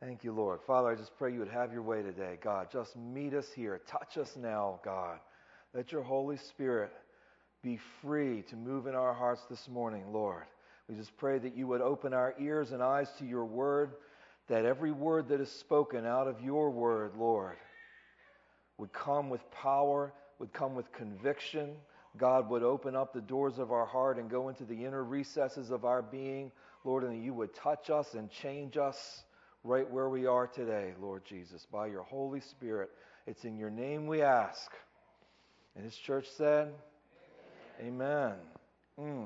Thank you, Lord. Father, I just pray you would have your way today, God. Just meet us here. Touch us now, God. Let your Holy Spirit be free to move in our hearts this morning, Lord. We just pray that you would open our ears and eyes to your word, that every word that is spoken out of your word, Lord, would come with power, would come with conviction. God would open up the doors of our heart and go into the inner recesses of our being, Lord, and that you would touch us and change us right where we are today, Lord Jesus, by your Holy Spirit. It's in your name we ask. And his church said, Amen. Thank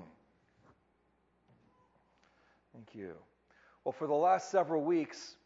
you. Well, for the last several weeks,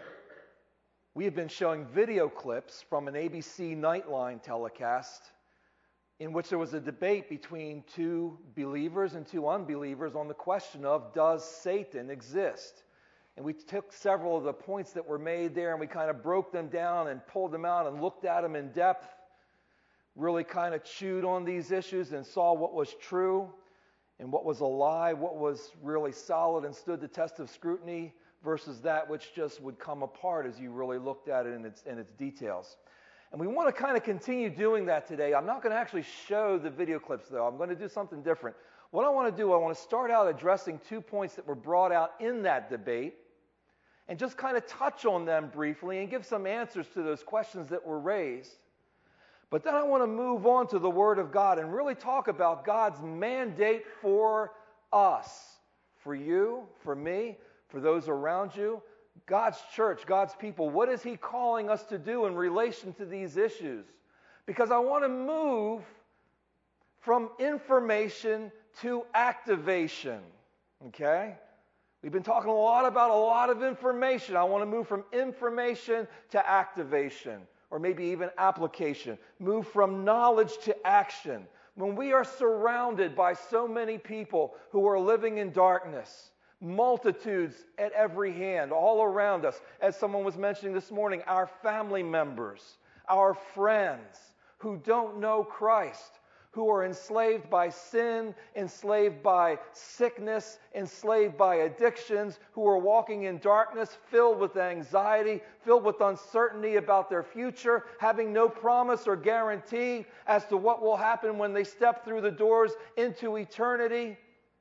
we have been showing video clips from an ABC Nightline telecast in which there was a debate between two believers and two unbelievers on the question of, does Satan exist? And we took several of the points that were made there and we kind of broke them down and pulled them out and looked at them in depth, really kind of chewed on these issues and saw what was true and what was a lie, what was really solid and stood the test of scrutiny versus that which just would come apart as you really looked at it in its details. And we want to kind of continue doing that today. I'm not going to actually show the video clips, though. I'm going to do something different. What I want to do, I want to start out addressing 2 points that were brought out in that debate and just kind of touch on them briefly and give some answers to those questions that were raised. But then I want to move on to the Word of God and really talk about God's mandate for us, for you, for me, for those around you, God's church, God's people. What is He calling us to do in relation to these issues? Because I want to move from information to activation, okay? We've been talking a lot about a lot of information. I want to move from information to activation, or maybe even application. Move from knowledge to action. When we are surrounded by so many people who are living in darkness, multitudes at every hand, all around us, as someone was mentioning this morning, our family members, our friends who don't know Christ, who are enslaved by sin, enslaved by sickness, enslaved by addictions, who are walking in darkness, filled with anxiety, filled with uncertainty about their future, having no promise or guarantee as to what will happen when they step through the doors into eternity.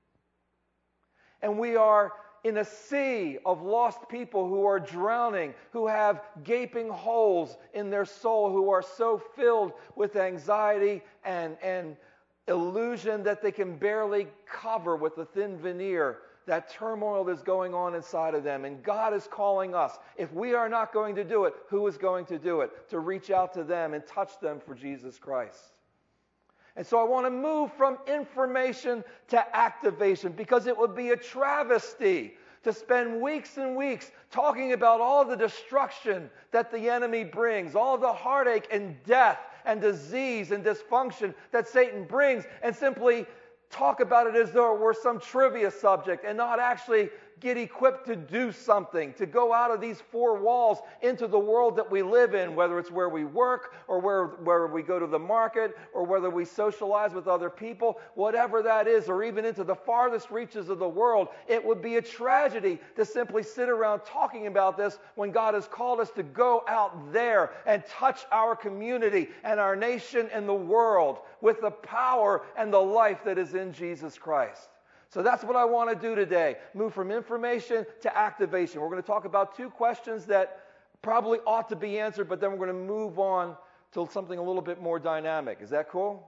And we are in a sea of lost people who are drowning, who have gaping holes in their soul, who are so filled with anxiety and illusion that they can barely cover with a thin veneer that turmoil that's going on inside of them. And God is calling us. If we are not going to do it, who is going to do it? To reach out to them and touch them for Jesus Christ. And so I want to move from information to activation, because it would be a travesty to spend weeks and weeks talking about all the destruction that the enemy brings, all the heartache and death and disease and dysfunction that Satan brings, and simply talk about it as though it were some trivia subject and not actually get equipped to do something, to go out of these four walls into the world that we live in, whether it's where we work or where we go to the market or whether we socialize with other people, whatever that is, or even into the farthest reaches of the world. It would be a tragedy to simply sit around talking about this when God has called us to go out there and touch our community and our nation and the world with the power and the life that is in Jesus Christ. So that's what I want to do today. Move from information to activation. We're going to talk about 2 questions that probably ought to be answered, but then we're going to move on to something a little bit more dynamic. Is that cool?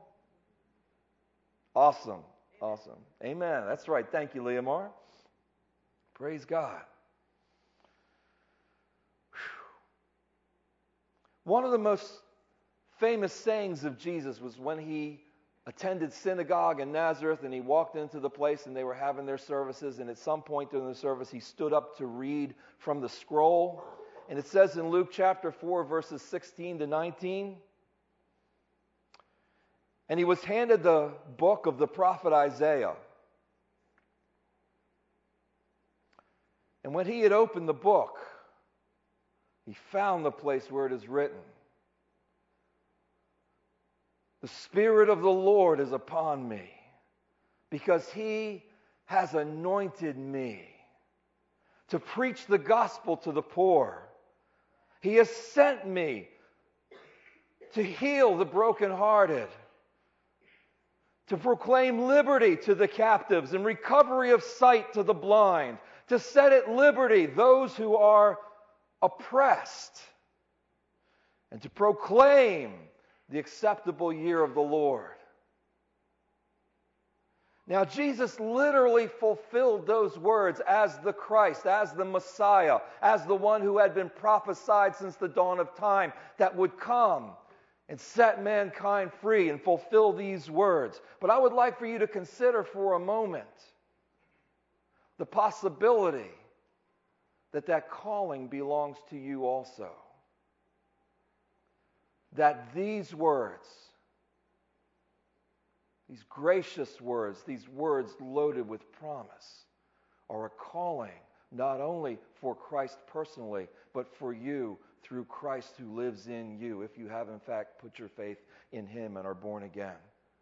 Awesome. Awesome. Amen. That's right. Thank you, Leomar. Praise God. One of the most famous sayings of Jesus was when he attended synagogue in Nazareth, and he walked into the place and they were having their services, and at some point during the service he stood up to read from the scroll. And it says in Luke chapter 4 verses 16 to 19, and he was handed the book of the prophet Isaiah. And when he had opened the book, he found the place where it is written, "The Spirit of the Lord is upon me, because He has anointed me to preach the gospel to the poor. He has sent me to heal the brokenhearted, to proclaim liberty to the captives and recovery of sight to the blind, to set at liberty those who are oppressed, and to proclaim the acceptable year of the Lord. Now, Jesus literally fulfilled those words as the Christ, as the Messiah, as the one who had been prophesied since the dawn of time that would come and set mankind free and fulfill these words. But I would like for you to consider for a moment the possibility that that calling belongs to you also. That these words, these gracious words, these words loaded with promise, are a calling not only for Christ personally, but for you through Christ who lives in you, if you have in fact put your faith in Him and are born again.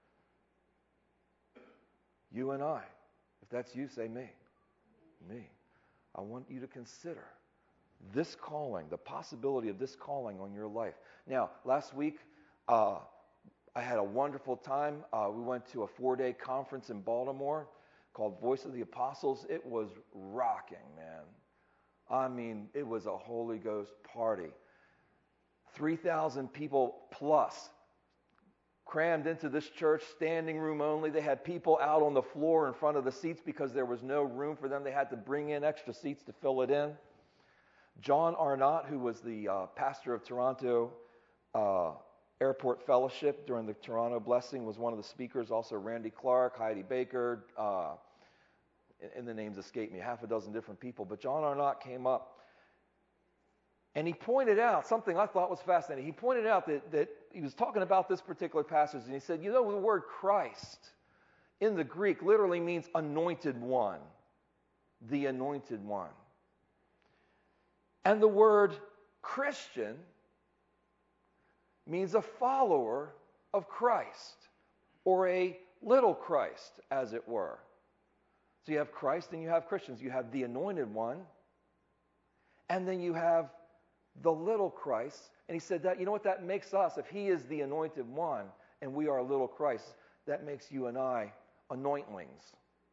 You and I, if that's you, say me. Me. I want you to consider this calling, the possibility of this calling on your life. Now, last week, I had a wonderful time. We went to a 4-day conference in Baltimore called Voice of the Apostles. It was rocking, man. I mean, it was a Holy Ghost party. 3,000 people plus crammed into this church, standing room only. They had people out on the floor in front of the seats because there was no room for them. They had to bring in extra seats to fill it in. John Arnott, who was the pastor of Toronto Airport Fellowship during the Toronto Blessing, was one of the speakers. Also Randy Clark, Heidi Baker, and the names escape me, half a dozen different people. But John Arnott came up, and he pointed out something I thought was fascinating. He pointed out that he was talking about this particular passage, and he said, you know, the word Christ in the Greek literally means anointed one, the anointed one. And the word Christian means a follower of Christ, or a little Christ, as it were. So you have Christ and you have Christians. You have the anointed one, and then you have the little Christ. And he said that, you know what that makes us? If he is the anointed one and we are little Christ, that makes you and I anointlings.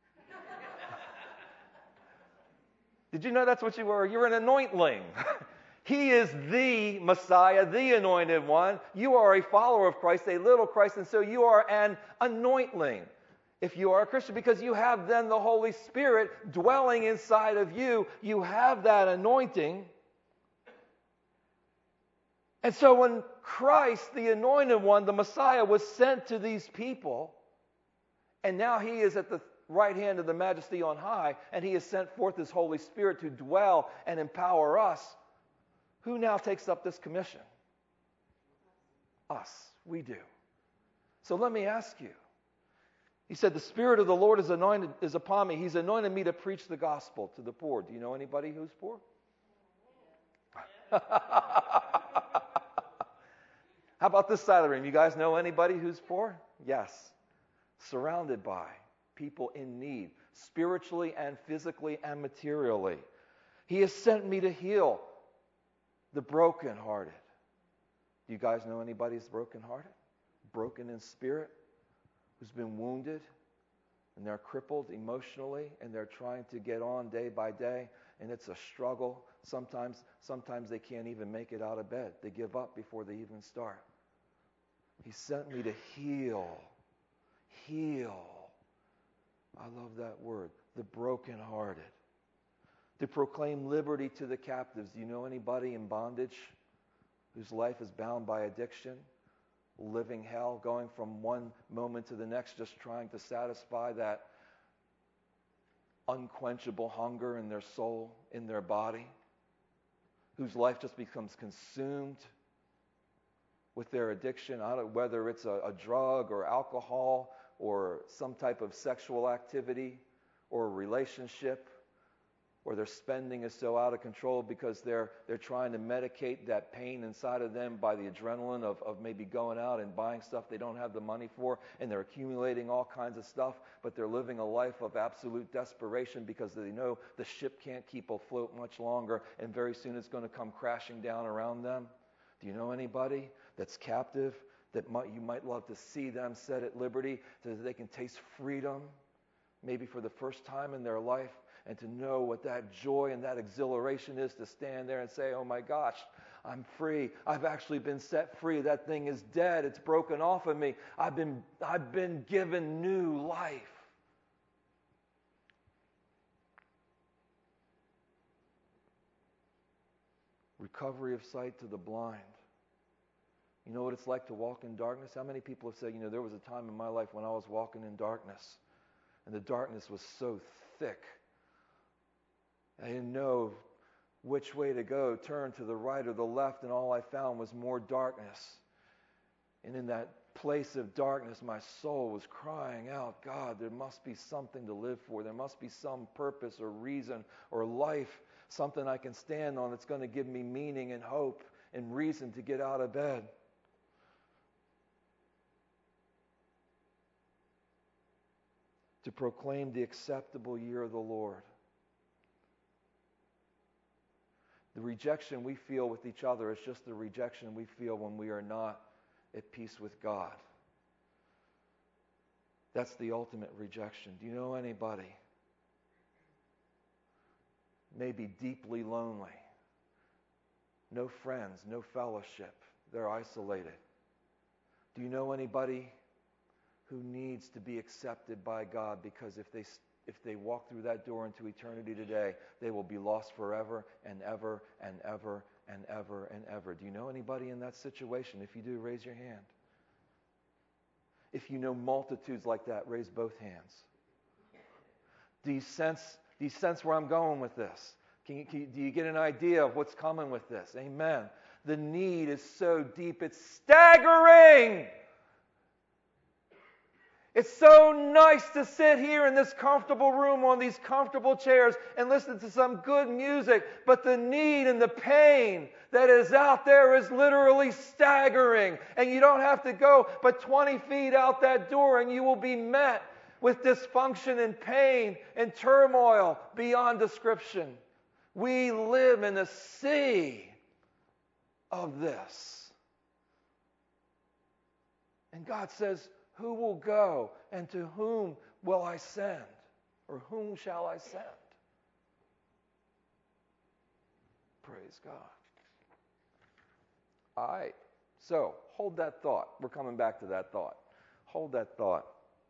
Did you know that's what you were? You're an anointling. He is the Messiah, the anointed one. You are a follower of Christ, a little Christ, and so you are an anointling if you are a Christian, because you have then the Holy Spirit dwelling inside of you. You have that anointing. And so when Christ, the anointed one, the Messiah, was sent to these people, and now he is at the right hand of the Majesty on high, and he has sent forth his Holy Spirit to dwell and empower us, who now takes up this commission? Us. We do. So let me ask you. He said, the Spirit of the Lord is upon me. He's anointed me to preach the gospel to the poor. Do you know anybody who's poor? How about this side of the room? You guys know anybody who's poor? Yes. Surrounded by people in need, spiritually and physically and materially. He has sent me to heal the brokenhearted. Do you guys know anybody who's brokenhearted? Broken in spirit? Who's been wounded? And they're crippled emotionally, and they're trying to get on day by day, and it's a struggle. Sometimes they can't even make it out of bed. They give up before they even start. He sent me to heal. Heal. I love that word. The brokenhearted. To proclaim liberty to the captives. Do you know anybody in bondage whose life is bound by addiction? Living hell, going from one moment to the next, just trying to satisfy that unquenchable hunger in their soul, in their body, whose life just becomes consumed with their addiction, whether it's a drug or alcohol or some type of sexual activity or a relationship or their spending is so out of control because they're trying to medicate that pain inside of them by the adrenaline of maybe going out and buying stuff they don't have the money for, and they're accumulating all kinds of stuff, but they're living a life of absolute desperation because they know the ship can't keep afloat much longer, and very soon it's going to come crashing down around them. Do you know anybody that's captive that you might love to see them set at liberty so that they can taste freedom, maybe for the first time in their life, and to know what that joy and that exhilaration is to stand there and say, oh my gosh, I'm free. I've actually been set free. That thing is dead. It's broken off of me. I've been given new life. Recovery of sight to the blind. You know what it's like to walk in darkness? How many people have said, there was a time in my life when I was walking in darkness, and the darkness was so thick. I didn't know which way to go, turn to the right or the left, and all I found was more darkness. And in that place of darkness, my soul was crying out, God, there must be something to live for. There must be some purpose or reason or life, something I can stand on that's going to give me meaning and hope and reason to get out of bed. To proclaim the acceptable year of the Lord. The rejection we feel with each other is just the rejection we feel when we are not at peace with God. That's the ultimate rejection. Do you know anybody maybe deeply lonely? No friends, no fellowship. They're isolated. Do you know anybody who needs to be accepted by God, because if they walk through that door into eternity today, they will be lost forever and ever and ever and ever and ever? Do you know anybody in that situation? If you do, raise your hand. If you know multitudes like that, raise both hands. Do you sense where I'm going with this? Do you get an idea of what's coming with this? Amen. The need is so deep, it's staggering. It's so nice to sit here in this comfortable room on these comfortable chairs and listen to some good music, but the need and the pain that is out there is literally staggering. And you don't have to go but 20 feet out that door and you will be met with dysfunction and pain and turmoil beyond description. We live in a sea of this. And God says, who will go, and to whom will I send? Or whom shall I send? Praise God. All right. So, hold that thought. We're coming back to that thought. Hold that thought.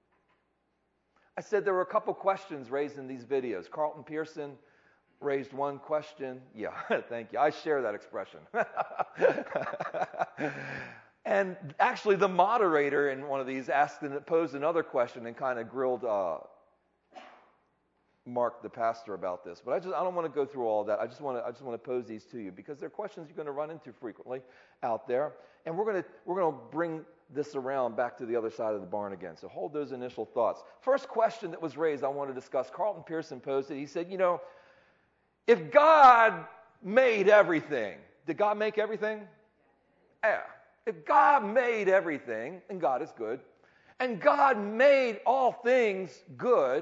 I said there were a couple questions raised in these videos. Carlton Pearson raised one question. Yeah, thank you. I share that expression. And actually, the moderator in one of these posed another question and kind of grilled Mark, the pastor, about this. But I don't want to go through all that. I just want to pose these to you because they're questions you're going to run into frequently out there. And we're going to bring this around back to the other side of the barn again. So hold those initial thoughts. First question that was raised, I want to discuss. Carlton Pearson posed it. He said, if God made everything, did God make everything? Yeah. If God made everything, and God is good, and God made all things good,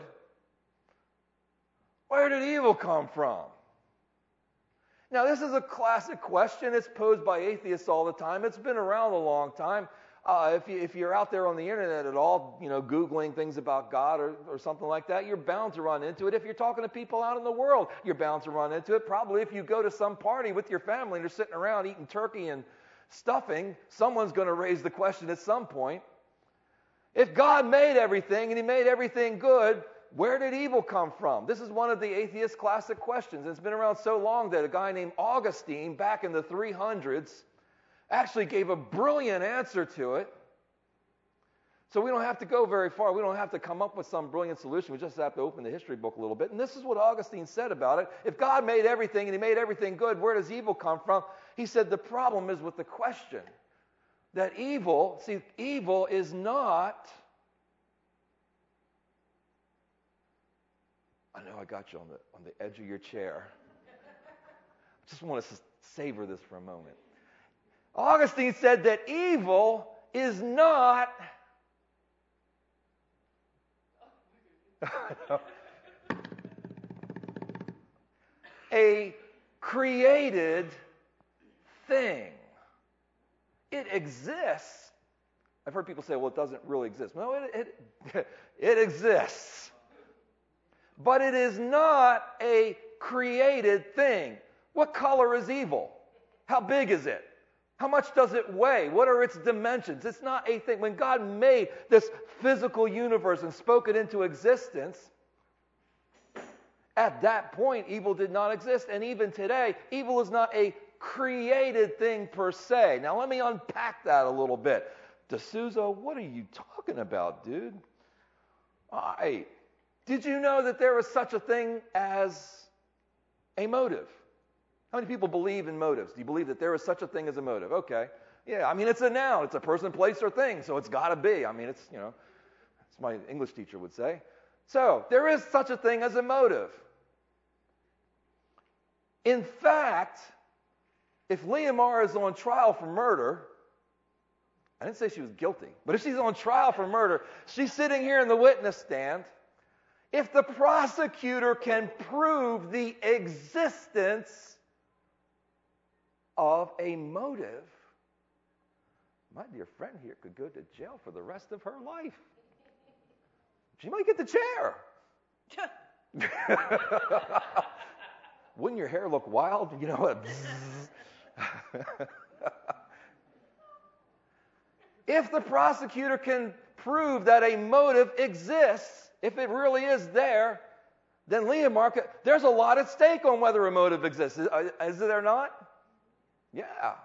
where did evil come from? Now, this is a classic question. It's posed by atheists all the time. It's been around a long time. If you're out there on the internet at all, Googling things about God or something like that, you're bound to run into it. If you're talking to people out in the world, you're bound to run into it. Probably if you go to some party with your family and you're sitting around eating turkey and stuffing, someone's going to raise the question at some point. If God made everything and He made everything good, where did evil come from? This is one of the atheist classic questions. It's been around so long that a guy named Augustine back in the 300s actually gave a brilliant answer to it. So we don't have to go very far. We don't have to come up with some brilliant solution. We just have to open the history book a little bit. And this is what Augustine said about it. If God made everything and He made everything good, where does evil come from? He said the problem is with the question that evil is not I know I got you on the edge of your chair. I just want to savor this for a moment. Augustine said that evil is not a created thing. It exists. I've heard people say, well, it doesn't really exist. No, it exists. But it is not a created thing. What color is evil? How big is it? How much does it weigh? What are its dimensions? It's not a thing. When God made this physical universe and spoke it into existence, at that point, evil did not exist. And even today, evil is not a created thing per se. Now, let me unpack that a little bit. D'Souza, what are you talking about, dude? All right. Did you know that there is such a thing as a motive? How many people believe in motives? Do you believe that there is such a thing as a motive? Okay. Yeah, I mean, it's a noun. It's a person, place, or thing, so it's got to be. I mean, it's, as my English teacher would say. So, there is such a thing as a motive. In fact, if Leomar is on trial for murder, I didn't say she was guilty, but if she's on trial for murder, she's sitting here in the witness stand. If the prosecutor can prove the existence of a motive, my dear friend here could go to jail for the rest of her life. She might get the chair. Wouldn't your hair look wild? If the prosecutor can prove that a motive exists, if it really is there, then Leomar, there's a lot at stake on whether a motive exists. Is there not? Yeah.